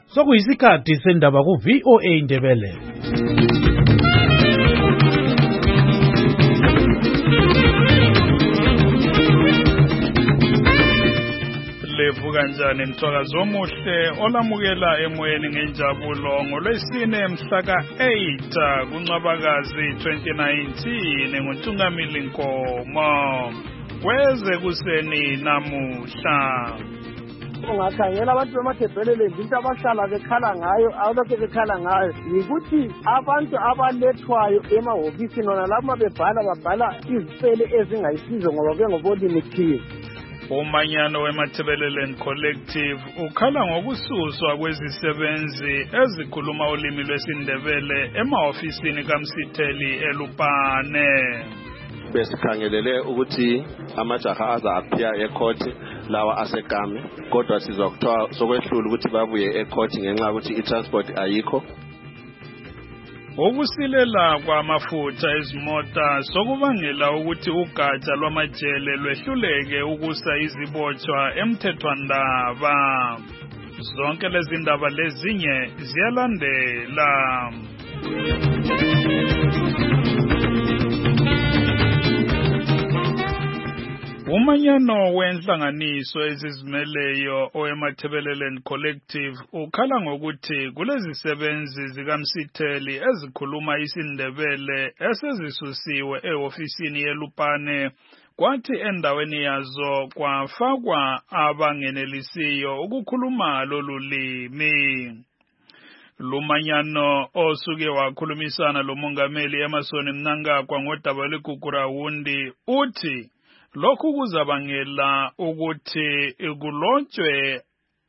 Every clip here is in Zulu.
Sokuyisikhathi sendaba ku-VOA Indebele. Levu kanjani mthwakazo omuhle olamukela emoyeni ngenjabulo ngolwesine mhla ka-8 kuNcwabakazi 2019 nguNtungamili Nkomo kweze kuseni namuhla. Ungakhangela abantu bemaDebelele into abahlala bekhala ngayo alokho bekhala ngayo yikuthi abantu abalethwayo emahhovisi nona lapho babhala izipele ezingayisizo ngoba bengobolimithile. Umanyano weMathebelele Collective ukhala ngokususwa kwezisebenzi ezikhuluma ulimi lwesiNdebele emahofisini kaMsitheli eLupane. Besikhangelele ukuthi amajaha azaphiya ecourt lawa asekami kodwa sizwa kuthiwa sokwehlula ukuthi babuye ecourt ngenxa ukuthi itransport ayikho. Ukusilela kwamafutha ezimota sokubangela ukuthi ugatsha lwamajele lwehluleke ukusa izibotshwa emthethwandaba. Zonke lezi ndaba lezinye ziyalandela. Umanyano wenhlanganiso ezizimeleyo oweMathebelele Collective ukhala ngokuthi kulezi sebenzi zikaMsitheli ezikhuluma isiNdebele esezisusiwe ehofisini yeLupane kwathi endaweni yazo kwafakwa abangenelisiyo ukukhuluma lolu limi. Lumanyano osuke wakhulumisana lomongameli Emmerson Mnangagwa ngodaba lweGugurawundi uthi lokhu kuzabangela ukuthi kulotshwe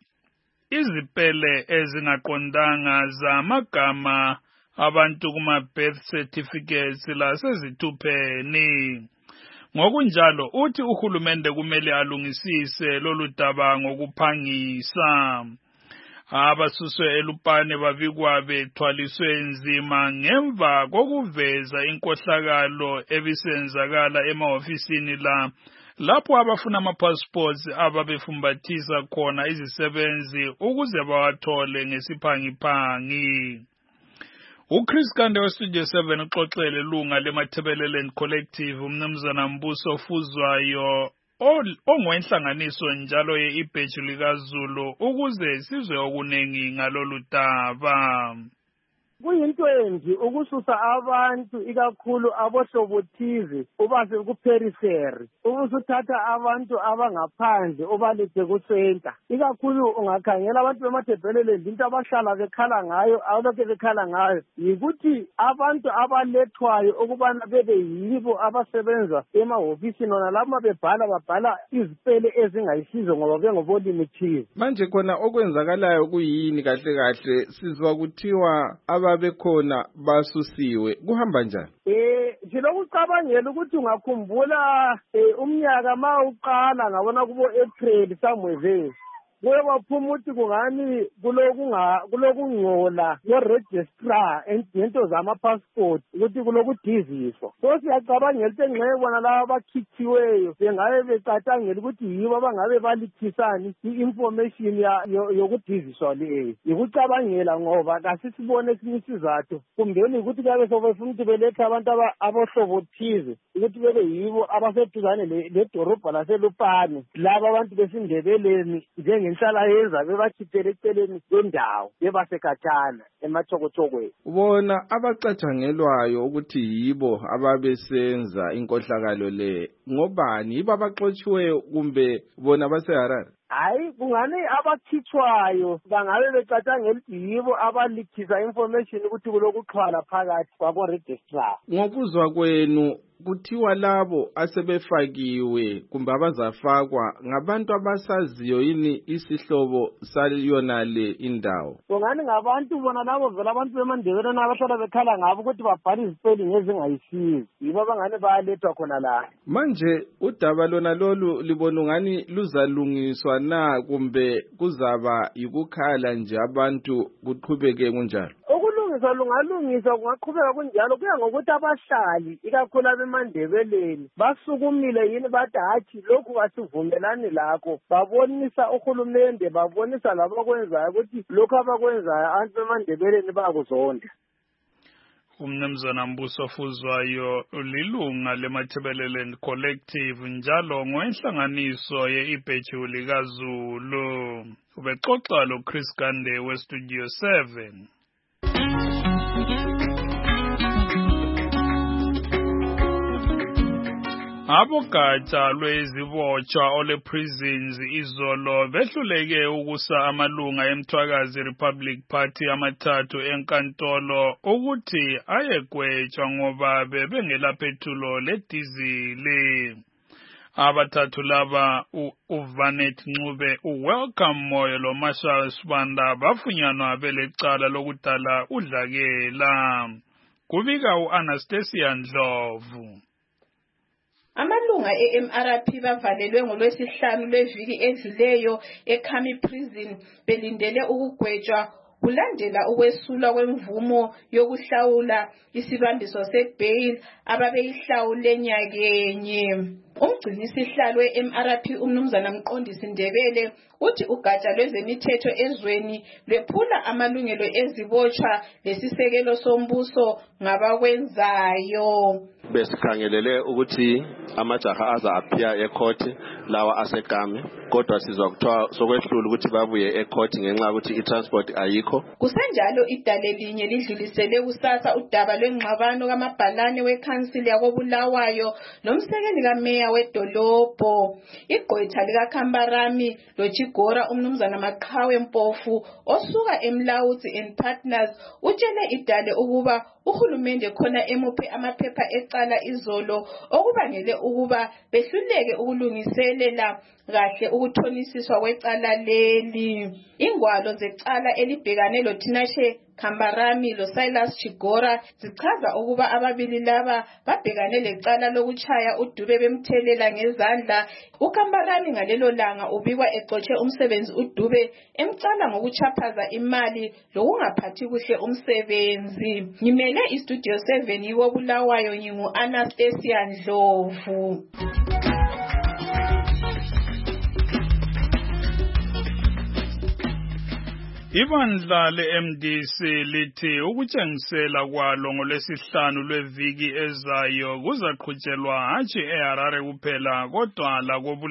izipele ezingaqondanga zamagama abantu kuma-birth certificates lasezithupheni. Ngokunjalo uthi uhulumende kumele alungisise lolu daba ngokuphangisa. Abasuswe eLupane babikwa bethwaliswe nzima ngemva kokuveza inkohlakalo ebisenzakala emahofisini lapho abafuna ama-passports ababefumbathisa khona izisebenzi ukuze bawathole ngesiphangiphangi. uChris Kande weStudio 7 uxoxele lunga leMathebelele Collective umnumzana Mbuso Fuzwayo ongowenhlanganiso njalo ye-ibheji likaZulu ukuze sizwe okunengi ngalolu daba. Kuyinto embi ukususa abantu ikakhulu abohlobothize ubase kuperiphery ubusuthatha abantu abangaphandle obalethe kusenta. Ikakhulu ungakhangela abantu bemaDebelele into abahlala bekhala ngayo alokho bekhala ngayo yikuthi abantu abalethwayo ukubana bebe yibo abasebenza emahhovisi nona lapho babhala izipele ezingayisizo ngoba bengobolimithile. Manje khona okwenzakalayo kuyini kahle kahle sizwa kuthiwa bekhona basusiwe kuhamba njani? Ngilokucabangela ukuthi ungakhumbula umnyaka mawuqala ngabona kubo April somewhere kuye baphuma ukuthi kungani kulokungcola kweregistrar ngento zama-passport ukuthi kulokudiziswa. So siyacabangela ukuthi engxenye bona laba abakhithiweyo bengabe becatangela ukuthi yibo abangabe balithisani i-information yokudiziswa leyo. Yikucabangela ngoba kasisibone esinye isizathu kumbeni ukuthi kuyabe sobefuna ukuthi belethe abantu abohlobothize ukuthi bebe yibo abaseduzane ledorobha laseLupane laba abantu besindebeleni njengenhlala yenza bebakhithele eceleni kwendawo bebasekhatshana emathokotokweni. Bona abacatshangelwayo ukuthi yibo ababesenza inkohlakalo le ngobani? Yibo abaxotshiweyo kumbe bona baseHarare? Hayi kungani abakhithwayo bangabe becatshangela ukuthi yibo abalithisa information ukuthi kulokuxhwala phakathi kwabo-registrar. Ngokuzwa kwenu kuthiwa labo asebefakiwe kumbe abazafakwa ngabantu abasaziyo yini isihlobo saliyonale indawo? Kungani ngabantu bona labo vela abantu bemandebeleni abahlala bekhala ngabo ukuthi babhala izipeli ezingayisizi yibo abangane bayalethwa khona la. Manje udaba lona lolu libona ungani luzalungiswa na kumbe kuzaba yikukhala nje abantu kuqhubeke kunjalo? ulungiswa lungalungiswa kungaqhubeka kunjalo kuya ngokuthi abahlali ikakhulu abemandebeleni basukumile yini bathi hathi lokhu kasivumelani lakho, babonisa uhulumende, babonisa labakwenzayo ukuthi lokhu abakwenzayo abantu bemandebeleni bakuzonda. Umnumzana Mbuso Fuzwayo lilunga leMathebeleland Collective njalo ngowenhlanganiso ye-Ibhejuli kaZulu. Ubexoxa lo Chris Gande weStudio 7. Abogatsha lwezibotshwa ole prisons izolo behluleke ukusa amalunga eMthwakazi Republic Party amathathu enkantolo ukuthi ayegwetshwa ngoba bebengela phethulo ledizili. Abathathu laba uVanet Ncube, uWelcome Moyo loMarshall Sibanda bafunyanwa belecala lokudala udlakela. Kubika uAnastasia Ndlovu. Amalunga eMRP bavalelwe ngolwesihlanu lweviki edluleyo eKhami Prison belindele ukugwetshwa kulandela ukwesulwa kwemvumo yokuhlawula isibambiso sebail ababeyihlawule nyakenye. Umgcinisihlalo weMRP umnumzana Mqondisi Ndebele uthi ugatsha lwezemithetho ezweni lwephula amalungelo ezibotshwa lesisekelo sombuso ngabakwenzayo. Besikhangelele ukuthi amajaha aza appear ecourt lawa asekami, kodwa sizokuthiwa sokwehlula ukuthi babuye ecourt ngenxa ukuthi itransport ayikho. Kusenjalo idale linye lidlulisele kusasa udaba lwengxabano kamabhalane wekhansili yakobulawayo nomsekeli kameya wedolobho. Igqwetha likaKhambarami loJigora umnumzana Maqhawe Mpofu osuka eMlawuzi and Partners utshele idale ukuba uhulumende khona emuphe amaphepha ecala izolo okubangele ukuba behluleke ukulungiselela kahle ukuthonisiswa kwecala leli. Ingwalo zecala elibhekane loThinashe Khambarami loSilas Chigora zichaza ukuba ababili laba babhekane lecala lokuchaya uDube bemthelela ngezandla. uKhambarami ngalelo langa ubikwa exotshe umsebenzi uDube emcala ngokuchaphaza imali lokungaphathi kuhle umsebenzi. Ngimele iStudio 7 yiwobulawayo ngingu-Anastasia Ndlovu. Ibandla le-MDC lithi ukutshengisela kwalo ngolwesihlanu lweviki ezayo kuzaqhutshelwa hatshi eHarare kuphela kodwa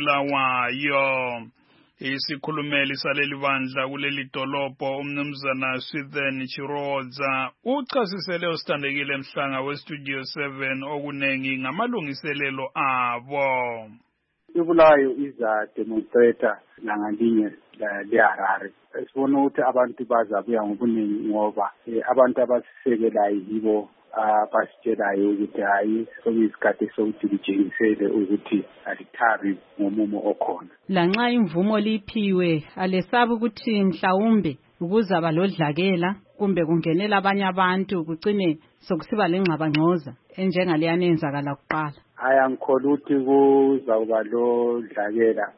lakobulawayo. Isikhulumeli saleli bandla kuleli dolobho umnumzana Swithen Chirodza uchasisele usithandekile Mhlanga weStudio 7 okunengi ngamalungiselelo abo. Ibulawayo iza demonstrator langalinye leHarare. Sibona ukuthi abantu bazabuya ngobuningi ngoba abantu abasisekelayo yibo abasitshelayo ukuthi hayi sokuyisikhathi sokuthi kutshengisele ukuthi alithari ngomumo okhona. Lanxa imvumo liphiwe alesabi ukuthi mhlawumbe ukuzaba lodlakela kumbe kungenela abanye abantu kugcine sokusiba lengxabangxoza enjengaleyana enzakala kuqala. Ayangikholwa ukuthi kuzawuba lodlakela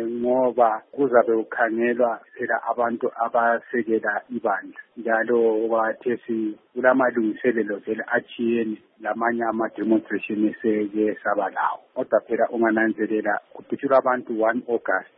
ngoba kuzabe kukhangelwa phela abantu abasekela ibandla njalo kwathesi kulamalungiselelo vele achiyene lamanye ama-demonstration eseke saba lawo. Kodwa phela ungananzelela kuphithula abantu 1 August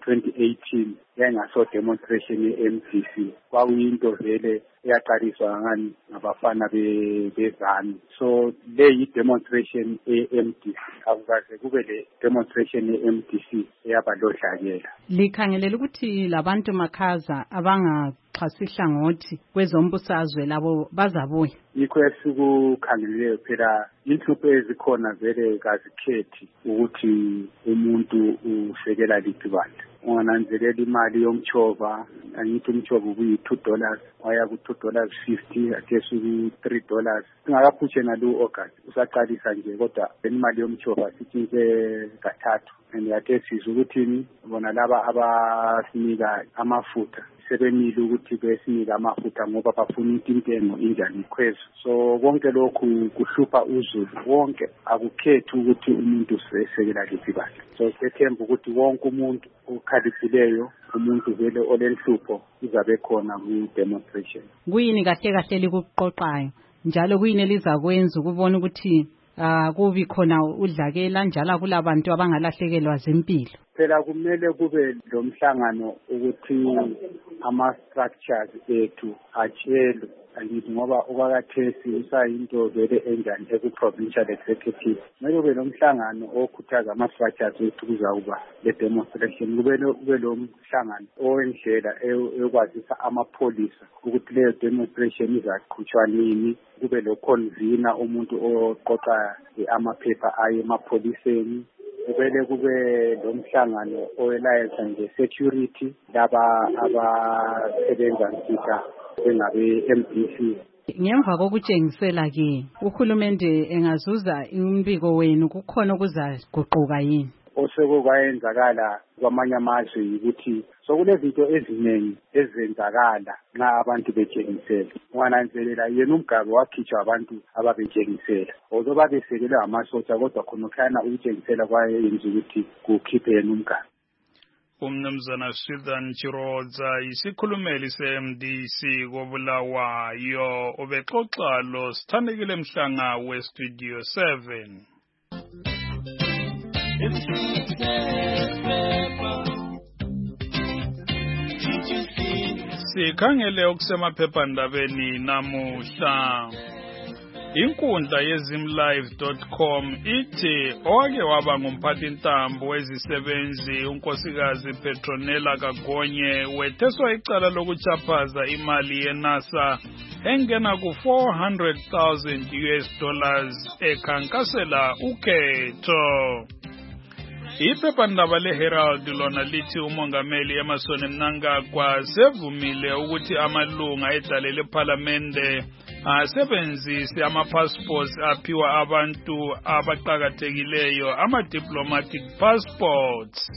2018 yangaso-demonstration ye-MDC kwakuyinto vele eyaqaliswa ngani ngabafana bezanu. So le yi-demonstration e-MDC akukaze kube le demonstration ye-MDC eyaba lodlakela. Likhangelela ukuthi labantu makhaza abangaxhasihla ngothi kwezombusazwe labo bazabuya. Yikho esikukhangeleleyo phela inhlupho ezikhona vele kazikhethi ukuthi umuntu usekela liphi bandla. Ungananzelela imali yomchova, angithi umchova ubuyi$2 waya ku$2.50 athesu ku$3. Singakaphutshe nalo August usaqalisa nje kodwa imali yomchova sithinke kathathu and yathesizwe ukuthi bona laba abasinika amafutha sebemile ukuthi besinike amafutha ngoba bafuna ukuthi intengo injani ikhwezwe. So konke lokhu kuhlupha uZulu wonke, akukhethi ukuthi umuntu usesekela liphi bandla. So sethemba ukuthi wonke umuntu okhaliphileyo, umuntu vele olenhlupho uzabe khona ku-demonstration. Kuyini kahle kahle likuqoqayo njalo kuyini elizakwenza ukubona ukuthi kubi khona udlakela njalo kulabantu abangalahlekelwa zimpilo? Phela kumele kube lo mhlangano ukuthi ama-structures ethu atshelwe, angithi ngoba okwakathesi usayinto vele enjani eku-provincial executive. Kumele kube lo mhlangano okhuthaza ama-structures ethu kuzakuba le-demonstration. Kube lo mhlangano owendlela eyokwazisa amapholisa ukuthi leyo demonstration izaqhutshwa nini. Kube lo convener umuntu oqoqa amaphepha aye emapholiseni. Kumele kube lo mhlangano owelayeza nge-security laba abasebenza nsika bengabe-MDC. Ngemva kokutshengisela ke uhulumende engazuza umbiko wenu kukhona okuzaguquka yini? Osekwaenzakala kwamanye amazwe ukuthi sokunezinto eziningi ezenzakala nxa abantu betshengisela. Ungananzelela yena umgaba wakhitshwa abantu ababetshengisela. Ozo babesekelwe amasotsha kodwa khonokhana ukutshengisela kwayenza ukuthi kukhiphe yena umgaba. Umnumzana Swithan Chirodza isikhulumeli se-MDC koBulawayo ubexoxa lo Sithandekile Mhlanga we-Studio 7. Sikhangele okusemaphephandabeni namuhla. Inkundla yezimlive.com ithi owake waba ngumphathintambo wezisebenzi unkosikazi Petronella Kagonye wetheswa icala lokuchaphaza imali yeNASA engena ku$400,000 ekhankasela ukhetho. Iphephandaba leHerald lona lithi umongameli Emmerson Mnangagwa sevumile ukuthi amalunga edale lePhalamende asebenzise ama-passports aphiwa abantu abaqhakathekileyo ama-diplomatic passports.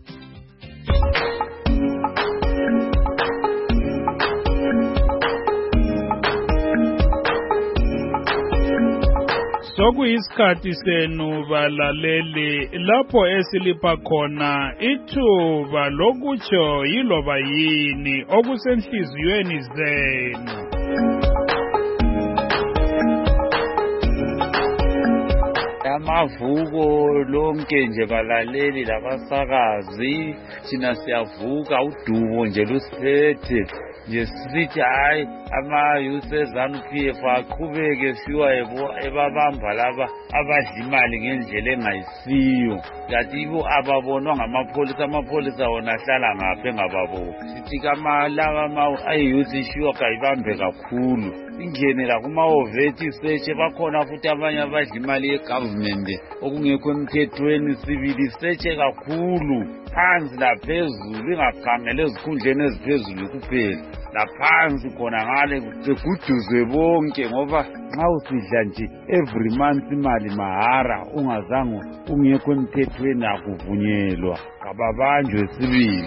Sokuyisikhathi senu balaleli lapho esilipha khona ithuba lokutsho yiloba yini okusenhliziyweni zenu. Amavuko lonke nje balaleli labasakazi thina siyavuka udubo nje lusethe nje sithi hayi ama-youth eZANU-PF aqhubeke siwa ebabamba laba abadla imali ngendlela engayisiyo. Kanti ibo ababonwa ngamapholisa, amapholisa wona ahlala ngapha engababoni. Sithi laba ayi-youth ishiwa kayibambe kakhulu. Ingenela kuma-oveti search bakhona futhi abanye abadla imali ye-government okungekho emthethweni, sibili search kakhulu phansi laphezulu, ingakhangela ezikhundleni eziphezulu kuphela, laphansi khona ngale beguduzwe bonke, ngoba nxa usidla nje every month imali mahara ungazange ungekho emthethweni akuvunyelwa, kababanjwe sibili.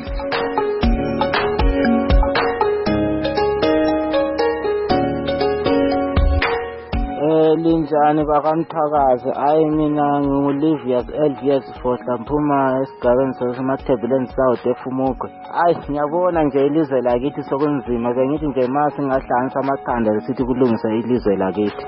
Linjani bakamthakazi, hayi mina nginguLivius LVS Fohla mphuma esigabeni sasemathebuleni South eFumugwe. Hayi ngiyabona nje ilizwe lakithi sokunzima, bengithi nje ma singahlanganisa amakhanda sithi kulungisa ilizwe lakithi.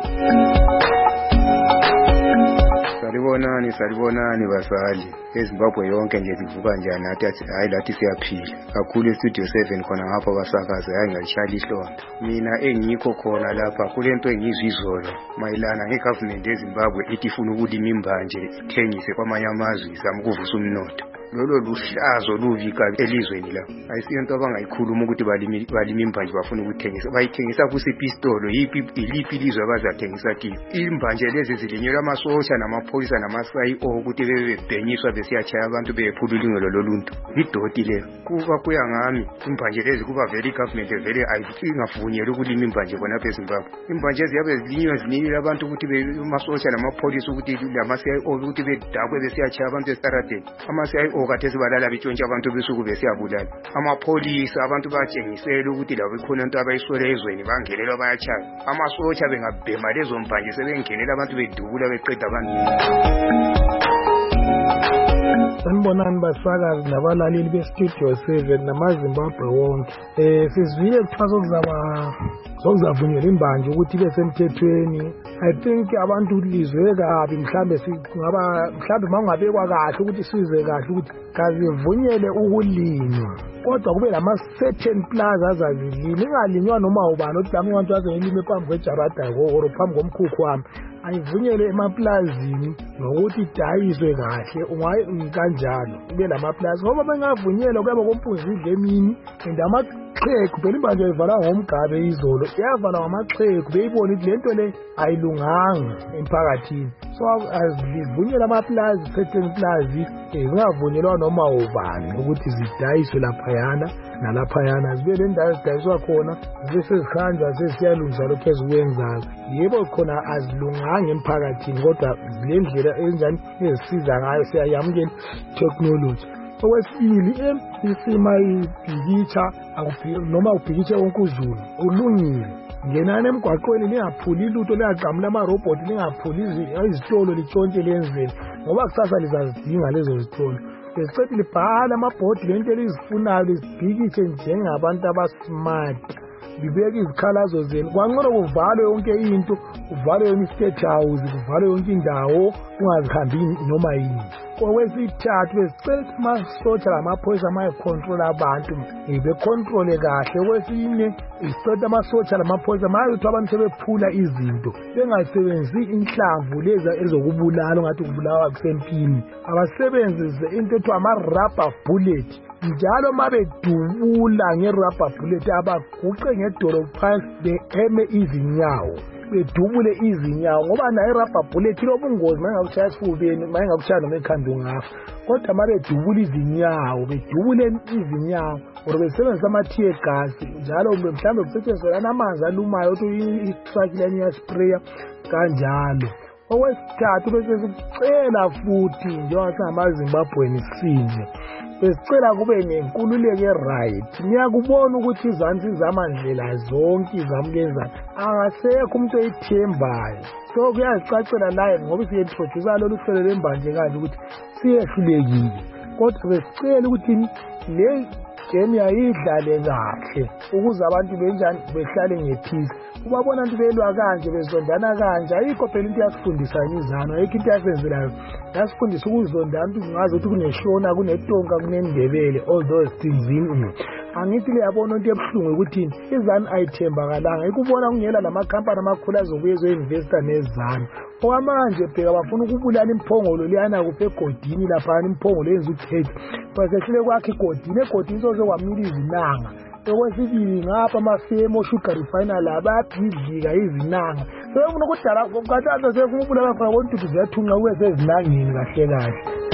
Salibonani basali. eZimbabwe yonke nje livuka njani nathi hayi lathi siyaphila kakhulu eStudio 7 khona ngapha basakaza hayi ngalishala ihlonda. Mina engikho khona lapha kulento engizizolo mayilana ngegovernment eZimbabwe ithi ifuna ukulima imbanje ithengise kwamanye amazwe izama ukuvusa umnotho. Lolo luhlazo luvika elizweni la ayisiyonto abangayikhuluma ukuthi balimi imbanje bafuna ukuthengisa, bayithengisa kusipistolo iliphi ilizwe abazathengisa kiyo. Imbanje lezi zilinyelwa amasosha namapholisa namasayi ukuthi bebebhenyiswa besiyachaya abantu bephulula ingelo loluntu. Idoti le kuya ngami imbanje lezi kuba vele government vele ayingavunyelwa ukulima imbanje khona eZimbabwe. Imbanje ziyabe zilinywa zinikile abantu ukuthi amasosha namapholisa ukuthi lamasayi ukuthi bedakwe besiyachaya abantu esitaradeni. Amasayi okade sibalala betshontsha abantu besuku besiyabulala amapholisa abantu batshengisela ukuthi labo ikhona into abayiswele ezweni bangenelwa bayachaya amasotsha bengabhema lezo mpanje sebengenela abantu bedubula beqeda abantu. Sanibonani basakazi nabalaleli bestudio 7 namaZimbabwe wonke. Sizwile kuthiwa sokuzavunyelwa imbanje ukuthi ibe semthethweni. I think abantu lizwe kabi mhlambe mangabekwa kahle ukuthi size kahle ukuthi kazivunyele ukulinywa. Kodwa kube lama certain plaza azazilima ingalinywa noma ubani ukuthi lami abantu azelime phambi kwejarada or phambi komkhukhu wami. Ayivunyele emaplazini nokuthi idayiswe kahle kanjalo kube lamaplaza ngoba bengavunyelwa kuyaba kompunzi idle emini and amaxhegu phela imbanje ivala ngomgabe izolo yavala ngamaxhegu beyibona ukuthi lento le ayilunganga emphakathini so azivunyelwa amaplaza certain plaza kungavunyelwa noma ubani ukuthi zidayiswe laphayana nalaphayana zibe le ndawo ezidayiswa khona zibe sezihanjwa seziyalungisa lokhu ezikwenzayo yebo khona azilunganga emphakathini kodwa le ndlela enjani ezisiza ngayo siyayamukela technology. Okwesibili isima ibhikitsha noma ubhikitshe wonke uzulu ulungile ngenani emgwaqweni lingaphuli lutho liyaqamula amarobhoti lingaphuli izitolo litshontshe lenzeni ngoba kusasa lizazidinga lezo zitolo. Lesicedi libhala amabhodi lento elizifunayo lizibhikitshe njengabantu abasmart libeka izikhalazo zenu kwangcono kuvalwe yonke into kuvalwe yonke state house kuvalwe yonke indawo ungazihambi noma yini. Okwesithathu besicela amasotsha lamaphoyisa amayicontrol abantu becontrole kahle. Okwesine isicela amasotsha lamaphoyisa mayithi abantu sebephula izinto bengasebenzisi inhlamvu leza ezokubulala ongathi kubulawa kusempini abasebenzise into ethiwa ama-rubber bullet njalo mabedubula nge-rubber bullet abaguqe ngedolo phansi beeme izinyawo bedubule izinyawo ngoba nayo i-rubber bullet ilobungozi mayengakushaya esifubeni mayengakushaya noma ekhanda ungafa kodwa mabedubula izinyawo or besebenzisa ama-tear gas njalo mhlawumbe kusetshenziswa amanzi alumayo ukuthi i-truck iyaspraya kanjalo. Okwesithathu bese sicela futhi njengoba singamaZimbabweni sinje besicela kube nenkululeko e-right. Ngiyakubona ukuthi izansi zamandlela zonke izamukenzana akasekho umuntu oyithembayo so kuyazicacela live ngoba siye-introduce lolu hlelo lembanje kanje ukuthi siyehlulekile kodwa besicela ukuthi le game yayidlale kahle ukuze abantu benjani behlale ngephisi ubabona abantu belwa kanje bezondana kanje ayikho phela into yasifundisa imizano ayikho into yasenzelayo yasifundisa ukuzondana ukuthi kungazi ukuthi kuneshona kunetonka kunendebele all those things angithi liyabona into ebuhlungu ukuthi izanu ayithembakalanga ikubona kungela lamakhampani amakhulu azobuye ezo-investor nezanu okwamanje bheka bafuna ukubulala imphongolo liyana kuphe egodini laphana imphongolo yenza ukhethi basehlule kwakhe egodini soze kwamila izinanga. Okwesibili ngapha amafemo sugar refiner bayabhidlika izinanga sebefuna ukudala kathatha sebefuna ukubulala khona bontuthi ziyathunqa kube sezinangeni kahle kahle.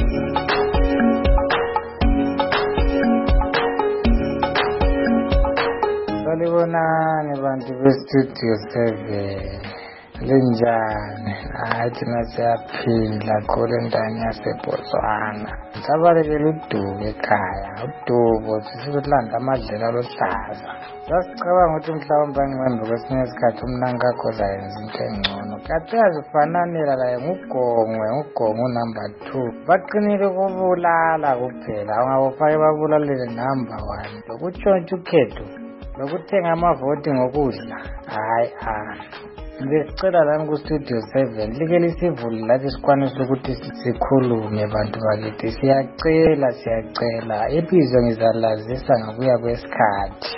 Salibonani bantu bestudio 7 linjani thina siyaphila khole ndani yaseBotswana sabalekela udubo ekhaya udubo sisikulanda amadlela oluhlaza sasicabanga ukuthi mhlawumbe angqembe kwesinye isikhathi umnanka akho zayenza into engcono kade yazifananela laye ngugongwe number 2 baqinile ukubulala kuphela ungabofake babulalele number 1 lokutshontsha ukhetho lokuthenga amavoti ngokudla hayi Besicela lami ku-Studio 7 like lisivule lathi sikwanise ukuthi sikhulume bantu bakithi siyacela ibizo ngizalazisa ngokuya kwesikhathi.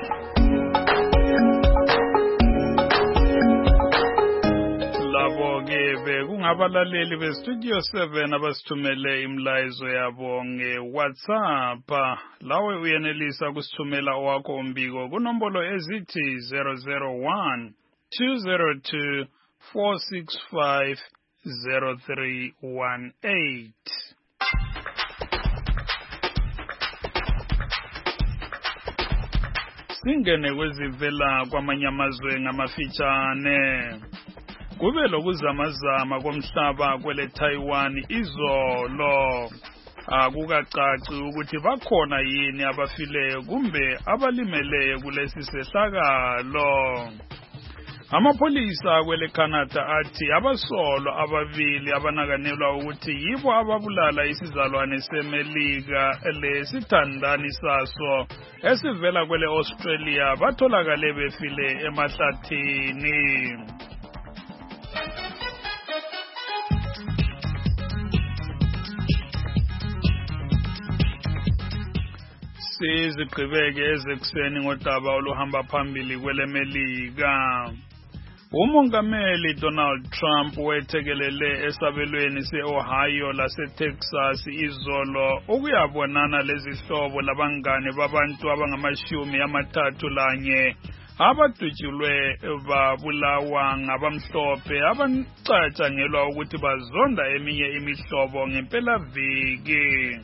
Labo-ke bekungabalaleli be-Studio 7 abasithumele imlayezo yabo nge-WhatsApp. Lawe uyenelisa kusithumela owakho umbiko kunombolo ezithi 001 202 465 0318. Singene kwezivela kwamanye amazwe ngamafitshane. Kube lokuzamazama komhlaba kwele Taiwan izolo. akukacaci ukuthi bakhona yini abafileyo kumbe abalimeleyo kulesi sehlakalo. Amapholisa kwele Canada athi abasolwa ababili abanakanelwa ukuthi yibo ababulala isizalwane seMelika lesithandani saso esivela kwele Australia batholakale befile emahlathini. Sizigqibeke ezekuseni ngodaba oluhamba phambili kwele Melika. Umongameli Donald Trump wethekelele esabelweni se-Ohio lase-Texas izolo ukuyabonana lezihlobo labangane babantu abangama-31 abadutshulwe babulawa ngabamhlophe abancatshangelwa ukuthi bazonda eminye imihlobo ngempelaviki.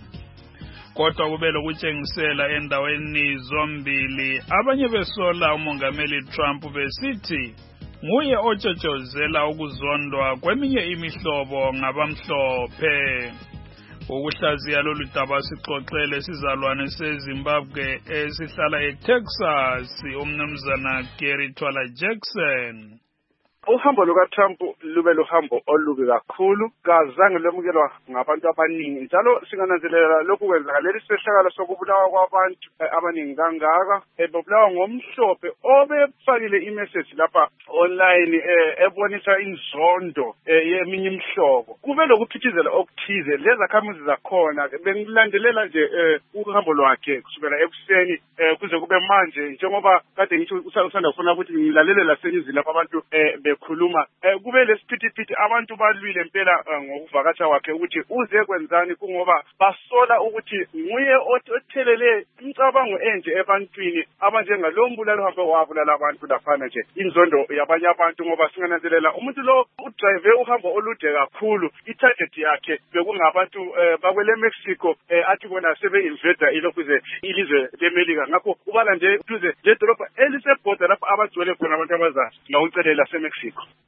Kodwa kube lokutshengisela endaweni zombili, abanye besola umongameli Trump besithi nguye otshotshozela ukuzondwa kweminye imihlobo ngabamhlophe. Ukuhlaziya lolu daba sixoxele sizalwane seZimbabwe esihlala eTexas, umnumzana Gary Twala Jackson. Uhambo lukaTrump lube luhambo olubi kakhulu, kazange lwemukelwa ngabantu abaningi, njalo singananzelela lokhu kwenzakaleli sehlakalo sokubulawa kwabantu abaningi kangaka, bebulawa ngomhlophe obefakile imessage lapha online ebonisa inzondo yeminye imihlobo. Kube lokuphithizela okuthize, lezakhamuzi zakhona bengilandelela nje uhambo lwakhe kusukela ekuseni kuze kube manje, njengoba kade ngithi usanda kufuna ukuthi ngilalele lasenyizini lapha abantu khuluma kube lesiphithiphithi abantu balwile impela ngokuvakatsha kwakhe ukuthi uze kwenzani, kungoba basola ukuthi nguye othelele imicabango enje ebantwini abanjengalo mbulalo hambe wabulala abantu laphana nje inzondo yabanye abantu, ngoba singananzelela umuntu lo udrive uhambo olude kakhulu. I-target yakhe bekungabantu bakwele Mexico athi bona sebe-invada ilokhuze ilizwe leMelika, ngakho ubala nje duze ledolobha elisebhoda lapho abagcwele khona abantu abazazi ngawucelela seMexico.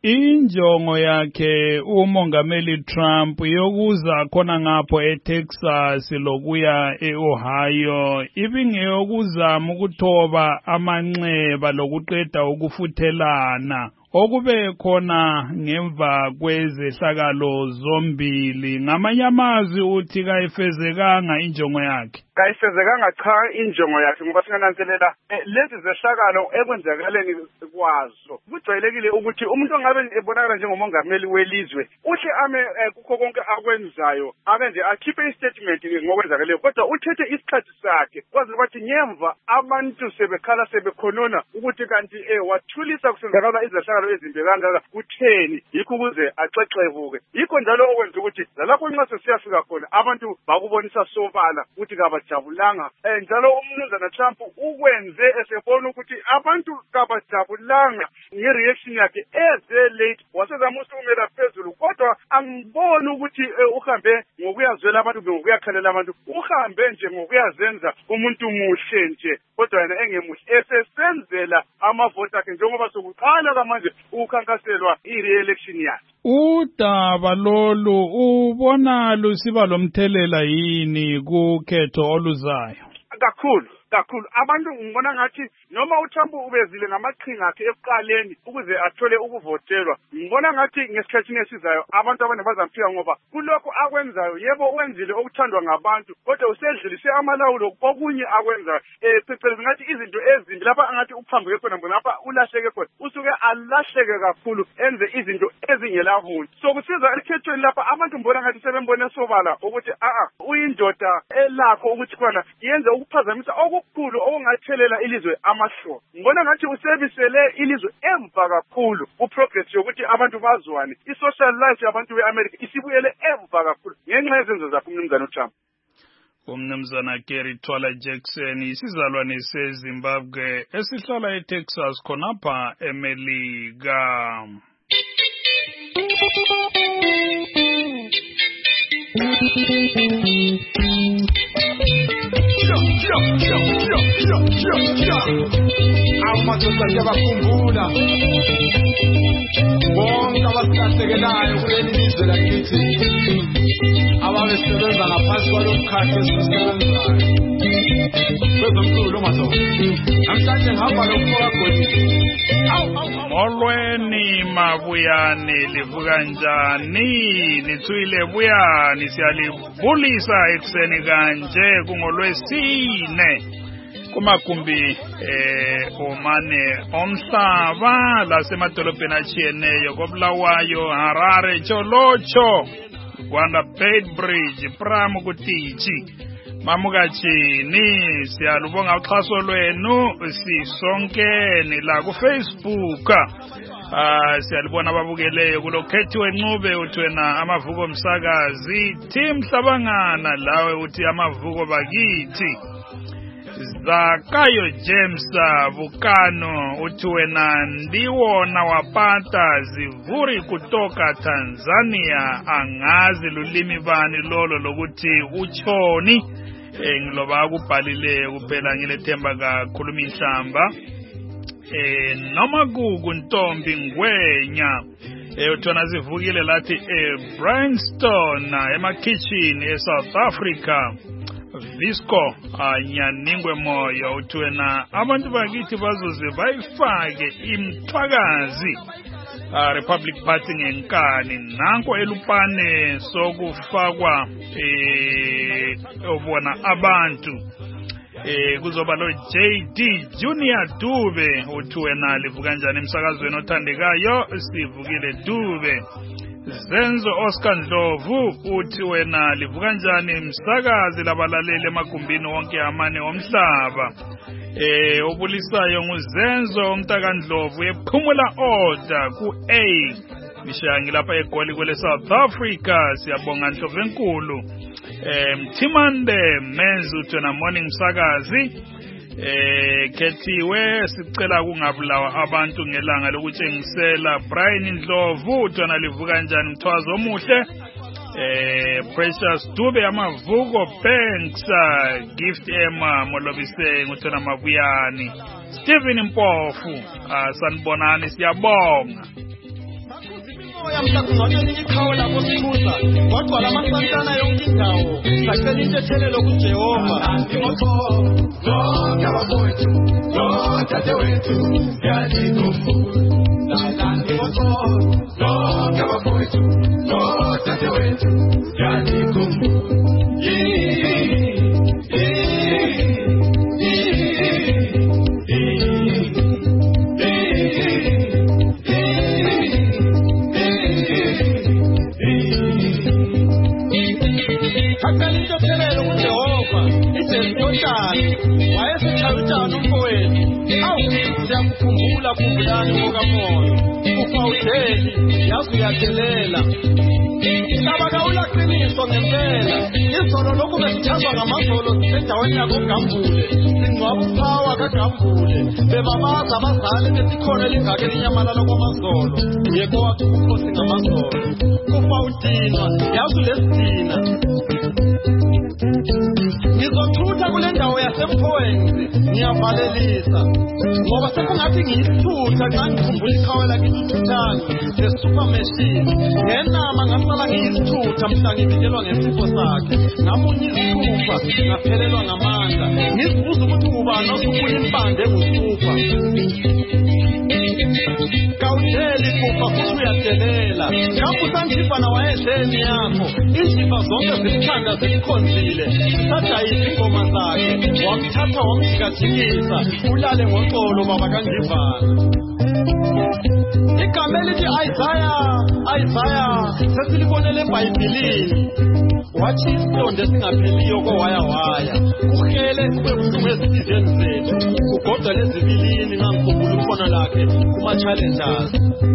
Injongo yakhe umongameli Trump yokuza khona ngapho eTexas lokuya eOhio ibingeyokuzama ukuthoba amanxeba lokuqeda ukufuthelana okube khona ngemva kwezehlakalo zombili. Ngamanye amazwi uthi kayifezekanga injongo yakhe. Kayifezekanga cha injongo yakhe, ngoba singananzelela lezi zehlakalo ekwenzakaleni kwazo kujwayelekile ukuthi umuntu ongabe ebonakala njengomongameli welizwe uhle ame kukho konke akwenzayo ake nje akhiphe istatement ngokwenzakeleyo, kodwa uthethe isikhathi sakhe kwazi ukuthi ngemva abantu sebekhala sebekhonona ukuthi kanti wathulisa kusenzakala izehlakalo ezimbi kangaka kutheni, yikho ukuze axexebuke. Yikho njalo okwenza ukuthi lalapho nxa sesiyafika khona abantu bakubonisa sobala ukuthi kabajabulanga, njalo umnumzana Trump ukwenze esebona ukuthi abantu kabajabulanga ngereaction yakhe eze late, wasezama usukumela phezulu, kodwa angiboni ukuthi uhambe ngokuyazwela abantu ngokuyakhalela abantu, uhambe nje ngokuyazenza umuntu muhle nje, kodwa yena engemuhle esesenzela amavoti akhe njengoba sokuqala kamanje ukhankaselwa i-re-election yakhe. Udaba lolu ubona lusiba lomthelela yini kukhetho oluzayo? Kakhulu abantu ngibona ngathi noma uTrump ubezile ngamaqhinga akhe ekuqaleni ukuze athole ukuvotelwa, ngibona ngathi ngesikhathini esizayo abantu abaningi bazamfika, ngoba kulokho akwenzayo yebo wenzile okuthandwa ngabantu, kodwa usedlulise amalawulo kokunye akwenzayo. Phecelezi ngathi izinto ezimbi lapha angathi uphambuke khona mbona lapha ulahleke khona, usuke alahleke kakhulu enze izinto ezingelabuntu. So kusiza elikhethweni lapha abantu mbona ngathi sebembone sobala ukuthi uyindoda elakho ukuthi khona yenze ukuphazamisa okukhulu okungathelela ilizwe amahlo. Ngibona ngathi usebisele ilizwe emva kakhulu uprogress yokuthi abantu bazwane, i-social life yabantu beAmerica isibuyele emva kakhulu ngenxa yezenzo zakhe umnumzana uTrump. Umnumzana Gary Twala Jackson, isizalwane seZimbabwe esihlala eTexas khonapha eMelika. Amadoda yabakhumbula bonke abasilahlekelayo kuleli lizwe lakithi ababesebenza ngaphansi kwalomkhathi esisebenzayo kwezomculo madoda namhlanje ngihamba nomfoka Godini. Molweni mabuyani livuka njani nithuyile buyani siyalibulisa ekuseni kanje kungolwesine kumagumbi omane omhlaba lasemadolobheni achiyeneyo koBulawayo, Harare, Cholocho, Gwanda, Beitbridge, Pramu, Kutichi, Mamukachini. Siyalubonga uxhaso lwenu sisonkeni la ku Facebook. Siyalibona ababukeleyo kulokhethiwe Ncube uthwena amavuko omsakazi Team Hlabangana lawe uthi amavuko bakithi. Zakayo James Vukano uthi wena ndiwona wapata zivuri kutoka Tanzania angazi lulimi bani lolo lokuthi uchoni ngiloba kubhalile kuphela ngilethemba kakhuluma inhlamba noma kuku Ntombi Ngwenya uthona zivukile lathi Bryanston emakitchen eSouth Africa. Visco Nyaningwe Moyo uthwena abantu bakithi bazoze bayifake imthwakazi Republic Party ngenkani nanko elupane sokufakwa obona abantu kuzoba lo JD Junior Dube uthwena livuka kanjani emsakazweni othandekayo sivukile Dube. Zenzo Oscar Ndlovu uthi wena livuka kanjani msakazi labalaleli emagumbini wonke amane omhlaba. Obulisayo nguZenzo umntaka Ndlovu ephumula order ku A mishangi lapha eGoli kwele South Africa. Siyabonga Ndlovu enkulu. Mthimande Menzi uthi wena morning msakazi. Kethiwe sicela kungabulawa abantu ngelanga lokutshengisela. Brian Ndlovu uthona livuka kanjani mthwazo omuhle. Precious Dube amavuko Banks Gift Emma Molobise uthona mabuyani. Stephen Mpofu sanibonani siyabonga. Yamhlakungconyeni ikhawe lapho sibuza kwagcwala amasantana yonke indawo sacela intethelelo kuJehova. Lonke abafowethu lodadewethu yalikumbula lonke abafowethu lodadewethu yalikumbula. Siyakukhumbula kumbulani ngokamoya ufawudeli yakuyadelela Sabaka ulaqiniso ngempela izolo lokhu besithathwa ngamazolo endaweni yakho Gambule singcwaba uphawa kaGambule bebabaza abazali besikhona lingake linyamalala kwamazolo yebo wathi ukhosi ngamazolo kufawudinwa yazi lesidina Ngizothutha kule ndawo yaseMphoenzi ngiyavalelisa ngoba sekungathi ngiyithutha xa ngikhumbula ikhawe lakithi uThutani le-super machine ngenama ngasala ngiyithutha mhla ngivikelwa ngesifo sakhe ngamunye isithupha ngaphelelwa ngamandla ngizibuza ukuthi ngubani osuphula impande engusupha Kawudeli kufa futhi uyadelela ngaphusanjifana wayedleni yakho izifo zonke zimthanda zimkhonzile sadayisa ingoma zakhe wamthatha wamjikajikisa ulale ngoxolo baba kaNjivana. Igama elithi Isaiah sesilibonele eBhayibhelini wathi isonto esingapheliyo kowaya uhele kube kusuku ezithizeni zethu kugodwa lezibilini ngangikhumbula ukubona lakhe kuma-challenges.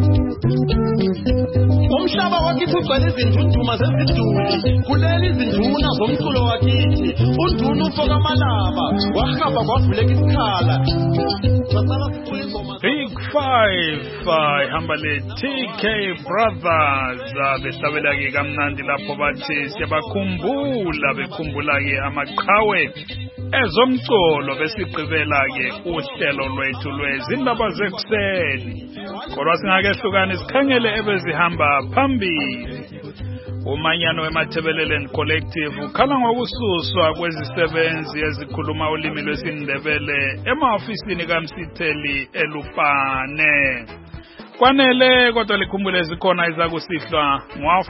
Umhlaba wakithi ugcwele izindunduma zeziduli kuleli izinduna zomculo wakithi unduna ufoka amalaba wahamba kwavuleka isikhala Big 5 ihamba le TK Brothers behlabela ke kamnandi lapho bathi siyabakhumbula bekhumbula ke amaqhawe ezomcolo besigqibela ke uhlelo lwethu lwezindaba zekuseni kodwa singake hlukane sikhangele ebezihamba phambili. Umanyano weMathebeleleni Collective ukhala ngokususwa kwezisebenzi ezikhuluma ulimi lwesiNdebele ema-ofisini kaMsitheli eLupane. Kwanele kodwa likhumbule zikhona izakusihlwa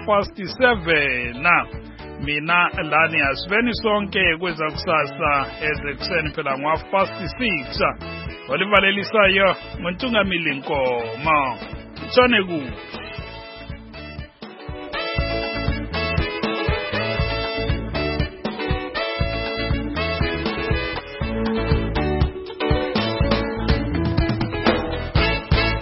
ngo-7 mina lani asiveni sonke kwezakusasa ezekuseni phela ngo-6 olivalelisayo ngontungamili Nkomo. Tshone ku